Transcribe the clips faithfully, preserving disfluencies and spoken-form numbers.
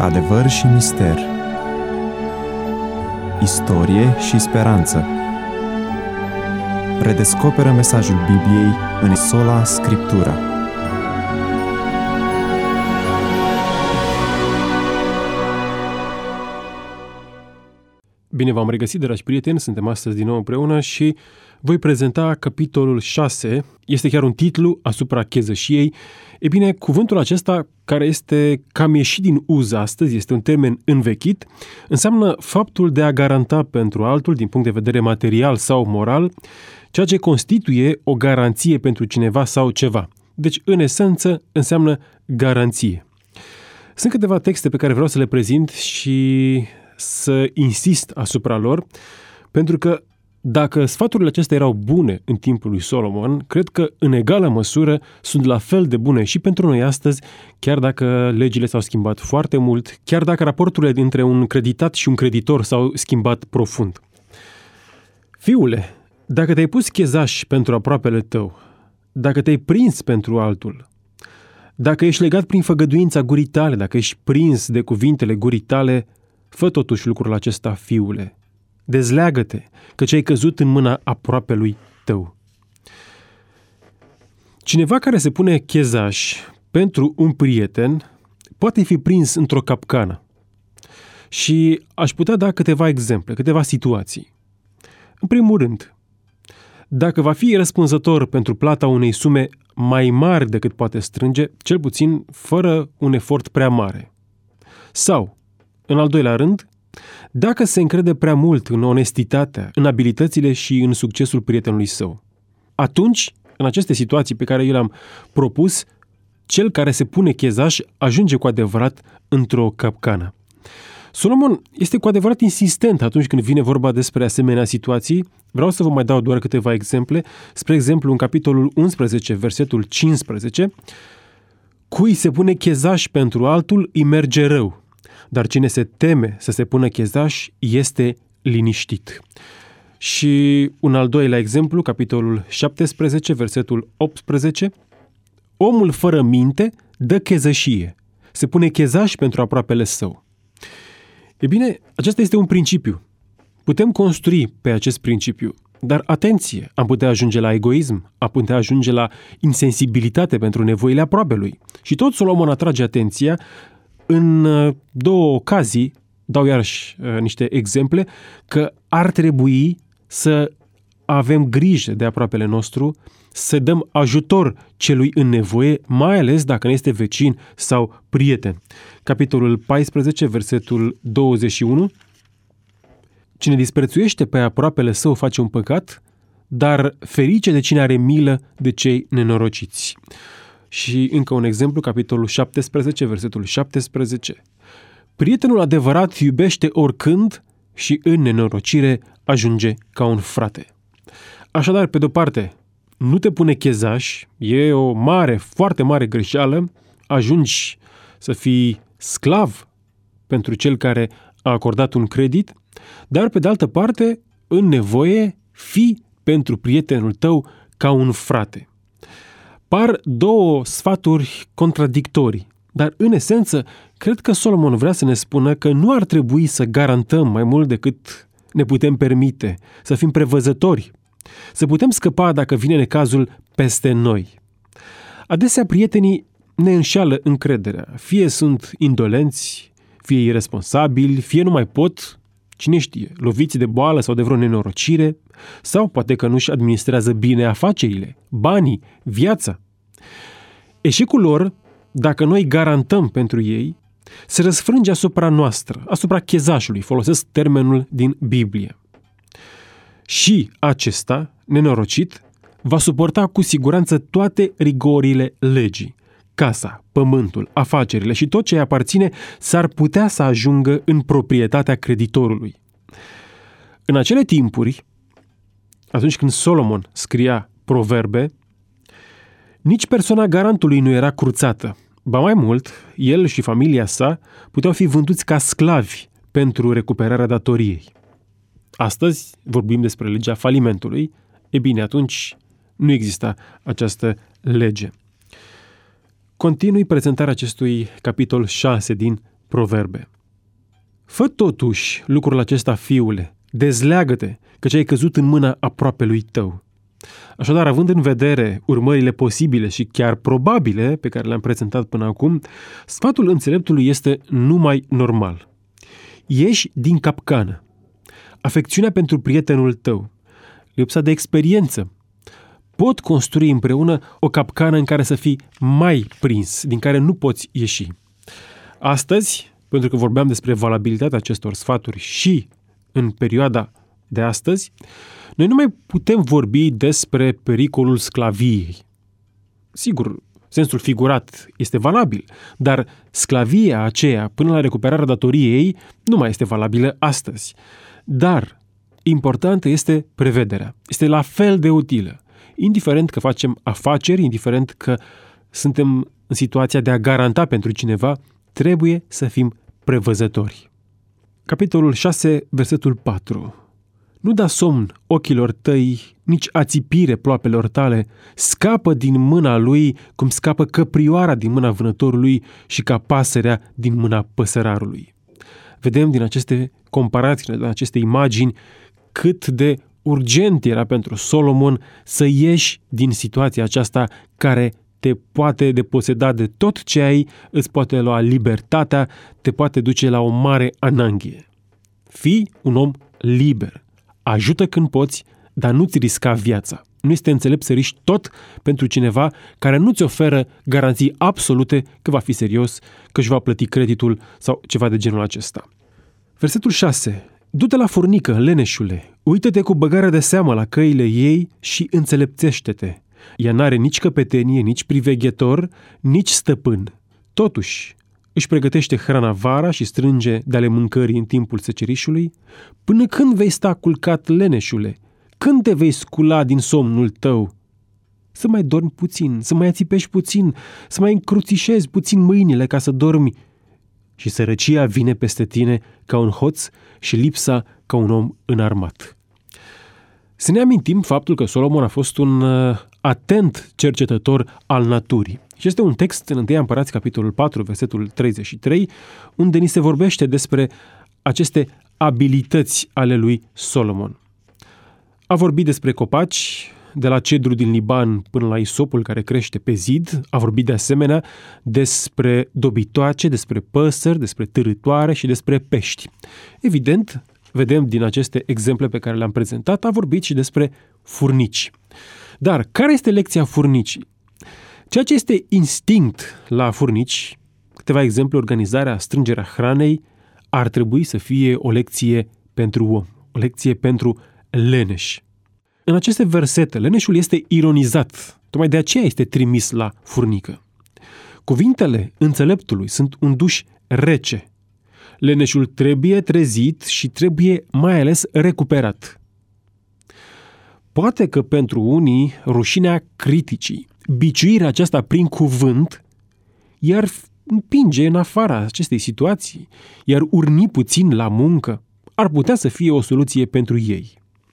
Adevăr și mister, istorie și speranță. Redescoperă mesajul Bibliei în sola Scriptura. Bine v-am regăsit, dragi prieteni, suntem astăzi din nou împreună și voi prezenta capitolul șase. Este chiar un titlu asupra chezășiei. E bine, cuvântul acesta, care este cam ieșit din uz astăzi, este un termen învechit, înseamnă faptul de a garanta pentru altul, din punct de vedere material sau moral, ceea ce constituie o garanție pentru cineva sau ceva. Deci, în esență, înseamnă garanție. Sunt câteva texte pe care vreau să le prezint și să insist asupra lor, pentru că dacă sfaturile acestea erau bune în timpul lui Solomon, cred că în egală măsură sunt la fel de bune și pentru noi astăzi, chiar dacă legile s-au schimbat foarte mult, chiar dacă raporturile dintre un creditat și un creditor s-au schimbat profund. Fiule, dacă te-ai pus chezaș pentru aproapele tău, dacă te-ai prins pentru altul, dacă ești legat prin făgăduința gurii tale, dacă ești prins de cuvintele gurii tale, fă totuși lucrul acesta, fiule. Dezleagă-te, căci ai căzut în mâna aproapelui tău. Cineva care se pune chezaș pentru un prieten poate fi prins într-o capcană. Și aș putea da câteva exemple, câteva situații. În primul rând, dacă va fi răspunzător pentru plata unei sume mai mari decât poate strânge, cel puțin fără un efort prea mare. Sau, în al doilea rând, dacă se încrede prea mult în onestitatea, în abilitățile și în succesul prietenului său. Atunci, în aceste situații pe care eu le-am propus, cel care se pune chezaș ajunge cu adevărat într-o capcană. Solomon este cu adevărat insistent atunci când vine vorba despre asemenea situații. Vreau să vă mai dau doar câteva exemple. Spre exemplu, în capitolul unsprezece, versetul cincisprezece, cui se pune chezaș pentru altul, îi merge rău. Dar cine se teme să se pună chezaș este liniștit. Și un al doilea exemplu, capitolul șaptesprezece, versetul optsprezece, omul fără minte dă chezășie, se pune chezaș pentru aproapele său. E bine, acesta este un principiu. Putem construi pe acest principiu, dar atenție, am putea ajunge la egoism, am putea ajunge la insensibilitate pentru nevoile aproapelui. Și tot Solomon atrage atenția. În două ocazii, dau iarăși niște exemple, că ar trebui să avem grijă de aproapele nostru, să dăm ajutor celui în nevoie, mai ales dacă ne este vecin sau prieten. Capitolul paisprezece, versetul douăzeci și unu. Cine disprețuiește pe aproapele său face un păcat, dar ferice de cine are milă de cei nenorociți. Și încă un exemplu, capitolul șaptesprezece, versetul șaptesprezece. Prietenul adevărat iubește oricând și în nenorocire ajunge ca un frate. Așadar, pe de-o parte, nu te pune chezaș, e o mare, foarte mare greșeală, ajungi să fii sclav pentru cel care a acordat un credit, dar pe de altă parte, în nevoie, fii pentru prietenul tău ca un frate. Par două sfaturi contradictorii, dar în esență, cred că Solomon vrea să ne spună că nu ar trebui să garantăm mai mult decât ne putem permite, să fim prevăzători, să putem scăpa dacă vine necazul peste noi. Adesea prietenii ne înșeală încrederea, fie sunt indolenți, fie irresponsabili, fie nu mai pot, cine știe, loviți de boală sau de vreo nenorocire, sau poate că nu-și administrează bine afacerile, banii, viața. Eșecul lor, dacă noi garantăm pentru ei, se răsfrânge asupra noastră, asupra chezașului, folosesc termenul din Biblie. Și acesta, nenorocit, va suporta cu siguranță toate rigorile legii. Casa, pământul, afacerile și tot ce îi aparține s-ar putea să ajungă în proprietatea creditorului. În acele timpuri, atunci când Solomon scria proverbe, nici persoana garantului nu era cruțată. Ba mai mult, el și familia sa puteau fi vânduți ca sclavi pentru recuperarea datoriei. Astăzi vorbim despre legea falimentului. E bine, atunci nu exista această lege. Continui prezentarea acestui capitol șase din Proverbe. Fă totuși lucrul acesta, fiule, dezleagă-te, căci ai căzut în mâna aproapelui tău. Așadar, având în vedere urmările posibile și chiar probabile pe care le-am prezentat până acum, sfatul înțeleptului este numai normal. Ieși din capcană. Afecțiunea pentru prietenul tău, lipsa de experiență, pot construi împreună o capcană în care să fii mai prins, din care nu poți ieși. Astăzi, pentru că vorbeam despre valabilitatea acestor sfaturi și în perioada de astăzi, noi nu mai putem vorbi despre pericolul sclaviei. Sigur, sensul figurat este valabil, dar sclavia aceea, până la recuperarea datoriei, nu mai este valabilă astăzi. Dar importantă este prevederea. Este la fel de utilă. Indiferent că facem afaceri, indiferent că suntem în situația de a garanta pentru cineva, trebuie să fim prevăzători. Capitolul șase, versetul patru. Nu da somn ochilor tăi, nici ațipire ploapelor tale, scapă din mâna lui cum scapă căprioara din mâna vânătorului și ca pasărea din mâna păsărarului. Vedem din aceste comparații, din aceste imagini, cât de urgent era pentru Solomon să ieși din situația aceasta care te poate deposeda de tot ce ai, îți poate lua libertatea, te poate duce la o mare ananghie. Fii un om liber. Ajută când poți, dar nu-ți risca viața. Nu este înțelept să riști tot pentru cineva care nu-ți oferă garanții absolute că va fi serios, că își va plăti creditul sau ceva de genul acesta. Versetul șase. Du-te la furnică, leneșule, uită-te cu băgare de seamă la căile ei și înțelepțește-te. Ea n-are nici căpetenie, nici priveghetor, nici stăpân. Totuși, își pregătește hrana vara și strânge de ale mâncării în timpul secerișului. Până când vei sta culcat, leneșule? Când te vei scula din somnul tău? Să mai dormi puțin, să mai ațipești puțin, să mai încruțișezi puțin mâinile ca să dormi. Și sărăcia vine peste tine ca un hoț și lipsa ca un om înarmat. Să ne amintim faptul că Solomon a fost un uh, atent cercetător al naturii. Și este un text în întâi Împărați, capitolul patru, versetul treizeci și trei, unde ni se vorbește despre aceste abilități ale lui Solomon. A vorbit despre copaci, de la cedru din Liban până la isopul care crește pe zid, a vorbit de asemenea despre dobitoace, despre păsări, despre târâtoare și despre pești. Evident, vedem din aceste exemple pe care le-am prezentat, a vorbit și despre furnici. Dar care este lecția furnicii? Ceea ce este instinct la furnici, câteva exemple, organizarea, strângerea hranei, ar trebui să fie o lecție pentru om, o lecție pentru leneș. În aceste versete, leneșul este ironizat, tocmai de aceea este trimis la furnică. Cuvintele înțeleptului sunt un duș rece. Leneșul trebuie trezit și trebuie mai ales recuperat. Poate că pentru unii rușinea criticii, biciuirea aceasta prin cuvânt, i-ar împinge în afara acestei situații, iar urni puțin la muncă, ar putea să fie o soluție pentru ei.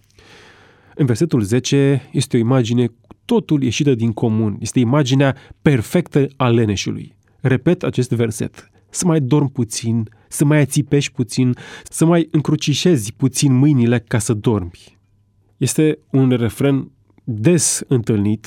În versetul zece este o imagine totul ieșită din comun. Este imaginea perfectă a leneșului. Repet acest verset. Să mai dormi puțin, să mai ațipești puțin, să mai încrucișezi puțin mâinile ca să dormi. Este un refren des întâlnit.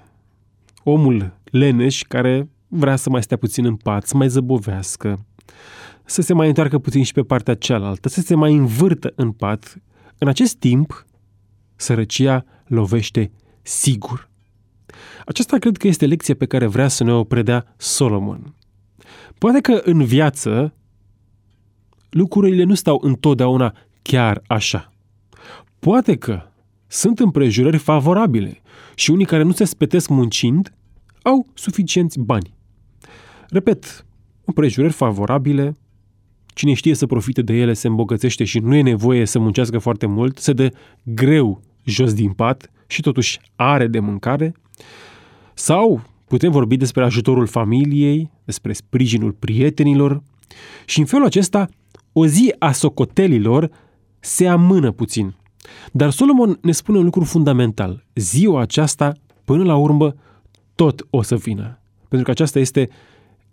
Omul leneș care vrea să mai stea puțin în pat, să mai zăbovească, să se mai întoarcă puțin și pe partea cealaltă, să se mai învârtă în pat. În acest timp, sărăcia lovește sigur. Aceasta cred că este lecția pe care vrea să ne o predea Solomon. Poate că în viață lucrurile nu stau întotdeauna chiar așa. Poate că sunt împrejurări favorabile și unii care nu se spetesc muncind au suficienți bani. Repet, împrejurări favorabile, cine știe să profite de ele se îmbogățește și nu e nevoie să muncească foarte mult, se dă greu jos din pat și totuși are de mâncare. Sau putem vorbi despre ajutorul familiei, despre sprijinul prietenilor și în felul acesta o zi a socotelilor se amână puțin. Dar Solomon ne spune un lucru fundamental. Ziua aceasta, până la urmă, tot o să vină. Pentru că aceasta este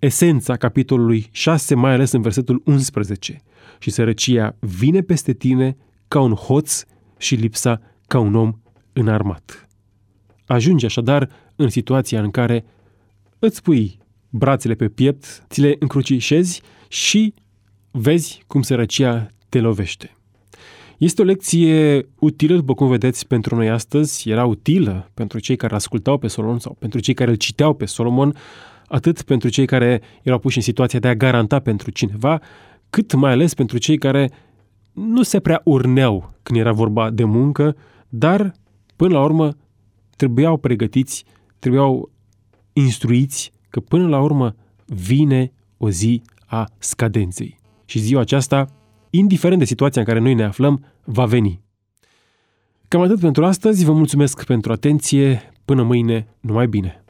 esența capitolului șase, mai ales în versetul unsprezece. Și sărăcia vine peste tine ca un hoț și lipsa ca un om înarmat. Ajungi așadar în situația în care îți pui brațele pe piept, ți le încrucișezi și vezi cum sărăcia te lovește. Este o lecție utilă, după cum vedeți, pentru noi astăzi. Era utilă pentru cei care ascultau pe Solomon sau pentru cei care îl citeau pe Solomon, atât pentru cei care erau puși în situația de a garanta pentru cineva, cât mai ales pentru cei care nu se prea urneau când era vorba de muncă, dar, până la urmă, trebuiau pregătiți, trebuiau instruiți că, până la urmă, vine o zi a scadenței. Și ziua aceasta, indiferent de situația în care noi ne aflăm, va veni. Cam atât pentru astăzi, vă mulțumesc pentru atenție, până mâine, numai bine!